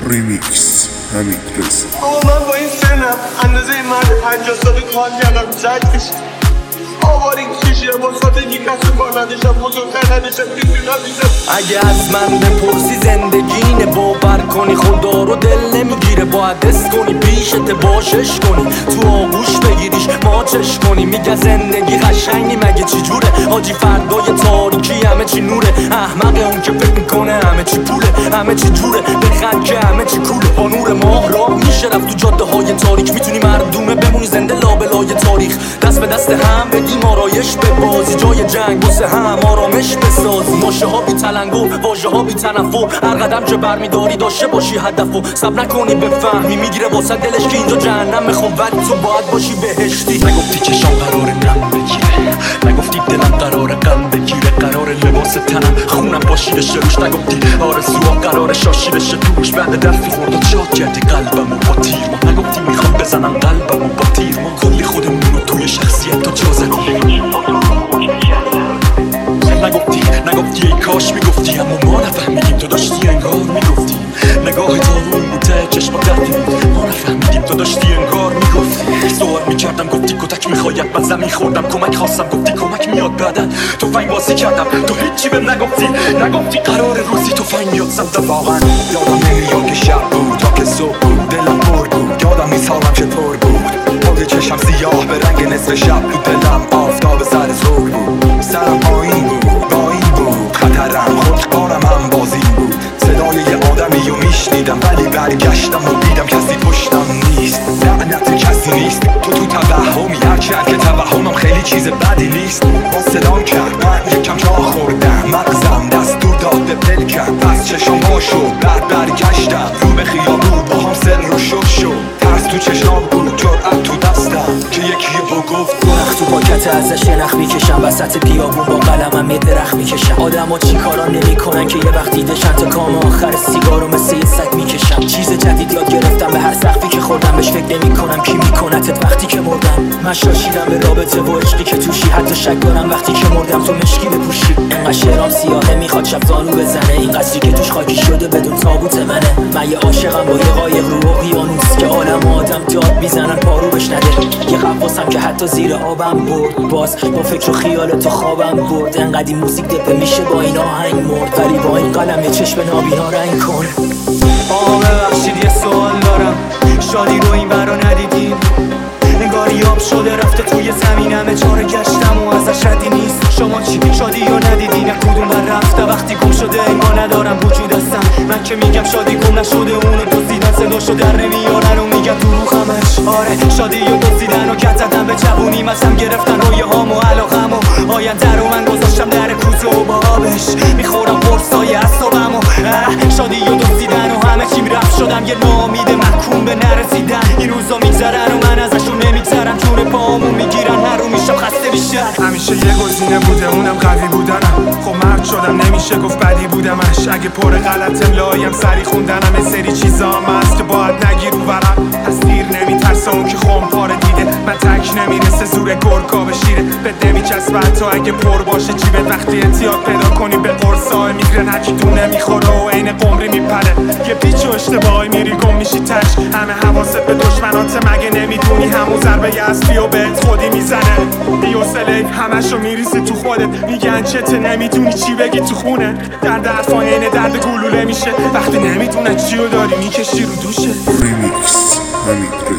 ریمیکس حمید رضا. من با این سنم اندازه مرد 50 ساله کار کردم زد کشید آوارین کشیدم با خاطر یک کسو کار نداشتم بزرگتر نداشتم اگه از من بپرسی زندگی اینه باور کنی خدا رو دل نمیگیره باید دست کنی پیشت باشش کنی تو آغوش بگیریش ماچش کنی میگه زندگی قشنگی مگه چی جوره حاجی فردای تاریکی همه چی نوره احمق اون که فکر میکنه همه چی پوله همه چی جوره بخند که همه چی کوله با نور ماه راه میشه رفت تو جاده های تاریک میتونی مردومه بمونی زنده لابلای تاریخ دست به دست هم بدیم آرایش به بازی جای جنگ واسه هم آرامش بسازی ماشه ها بی تلنگو واژه ها بی تنفر هر قدم که برمیداری داشته باشی هدفو سب نکنی بفهمی میگیره واسه دلش که اینجا جهنم میخوام ولی تو باید باشی بهشتی نگفتی چشام قراره نم بگیره نگفتی دلم قراره غم بگیره قراره لباس تنم خونم باشی بشه روش نگفتی آرزوها قراره شاشی بشه توش بعد دفی خورد شاد کردی قلبمو با تیر ما نگفتی میخوام بزنم قلبمو با تیر ما کلی خودمون رو توی شخصیت تو جا زدی نگفتی ای کاش میگفتی اما ما نفهمیدیم تو داشتی انگار میگفتی نگاه تارون بود ته چشمات دردی ما نفهمیدیم تو داشتی انگار میگفتی سوال میکردم گفتی کتک میخواید من زمین خوردم کمک خواستم گفتی کمک میاد بعدن تفنگ بازی کردم تو هیچی بهم نگفتی قرار روزی تفنگ میاد سمتم واقعا یادم نمیاد که شب بود تا که صبح بود دلم پر بود یادم نیست حالم چطور بود پای چشم سیاه به رنگ نصف شب تو دلم آفتاب سر ظهر بود سرم پایین بود خطرم خودکارم هم بازی بود صدای یه آدمی رو میشنیدم ولی برگشتم و دیدم کسی پشتم نیست لعنت کسی نیست تو توهمی هرچند که توهمم خیلی چیز بدی نیست با صدام کرد من یکم جا خوردم مغزم دستور داد به پل کرد پس چشم ها شد برگشتم رو به خیابون با هم سر رو شد ترس تو چشم بود جرأت تو دستم که یکی با گفت وقت تو پاکت ازش یه نخ میکشم وسط بیابون با قلمم یه درخت میکشم آدم ها چی کارا نمیکنن که یه وقتی دشن تا کام آخر سیگارو مثل یه سگ میکشم چیز جدید یاد گرفتم به هر سقفی که خوردم بهش فکر نمیکنم کی میکنتت وقتی که مردم من شاشیدم به رابطه و عشقی که توشی حتی شک دارم وقتی که مردم تو مشکی بپوشی انقدر شعرام سیاهه میخواد شب زانو بزنه این قصری که توش خاکی شده بدون تابوت منه من یه عاشقم با یه قایق رو اقیانوس که عالم آدم داد میزنن پارو بشنده یه غواصم که حتی زیر آبم برد باز با فکر و خیال تو خوابم برد انقدر این موزیک دپه میشه با این آهنگ مرد ولی با این قلم یه چشم نابینا رنگ کن ببخشید یه سوال دارم شادی رو این برا ندیدین نگاری آب شده رفته توی زمین همه چاره گشتم و ازش ردی نیست شما چی شادی رو ندیدین کدوم بر رفته وقتی گم شده انگار ندارم وجود هستم من که میگم شادی گم نشده اونو دزدیدن صداشو در نمیارن و میگم دروغ همش آره شادی رو دزدیدن و کت زدن به جوونی مستم گرفتن روی هام و علاقم و آینده رو من گذاشتم در کوزه و با آبش میخورم قرصای اعصابم و شادی رو دزدیدن و همه چیم رفت شدم یه ناامید محکوم به نرسیدن این روزا میگذرن و من ازشون نمیگذرم جون پامو میگیرن هر رو میشم خسته بیشتر همیشه یه گزینه بوده اونم قوی بودنم خب مرد شدم نمیشه گفت بدی بودمش اگه پر غلط املایم سری خوندنم یه سری چیزا هم هست که باید نگیر اون ورم از دیر نمیترسه اون که خمپاره دیده من تک نمیرسه زور گرگا به شیره بد نمیچسبه حتی اگه پر باشه جیبت وقتی اعتیاد پیدا کنی به قرصای میگرن هرکی دونه میخوره و عین قمری میپره یه پیچ و اشتباهی میری گم میشی تش همه حواست به دشمنات مگه نمیدونی همون ضربه اصلی و بهت خودی میزنه بی‌حوصله همشو میریزی تو خودت میگن چته نمیدونی چی بگی تو خونه درد حرفا عین درد گلوله میشه وقتی نمیدونن چیو داری میکشی رو دوشه ریمیکس حمید رضا.